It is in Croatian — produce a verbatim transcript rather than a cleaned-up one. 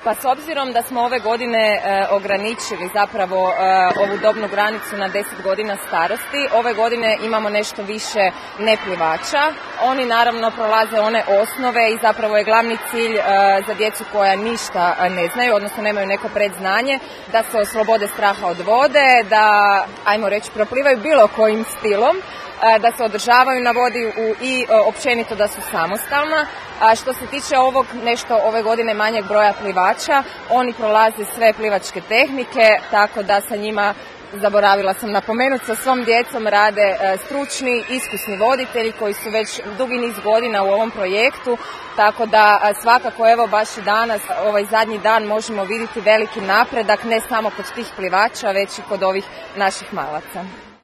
Pa s obzirom da smo ove godine e, ograničili zapravo e, ovu dobnu granicu na deset godina starosti, ove godine imamo nešto više neplivača. Oni naravno prolaze one osnove i zapravo je glavni cilj e, za djecu koja ništa ne znaju, odnosno nemaju neko predznanje, da se oslobode straha od vode, da, ajmo reći, proplivaju bilo kojim stilom, da se održavaju na vodi i općenito da su samostalna. A što se tiče ovog nešto ove godine manjeg broja plivača, oni prolaze sve plivačke tehnike, tako da sa njima, zaboravila sam napomenuti, sa svom djecom rade stručni, iskusni voditelji koji su već dugi niz godina u ovom projektu, tako da svakako evo baš i danas, ovaj zadnji dan, možemo vidjeti veliki napredak ne samo kod tih plivača, već i kod ovih naših malaca.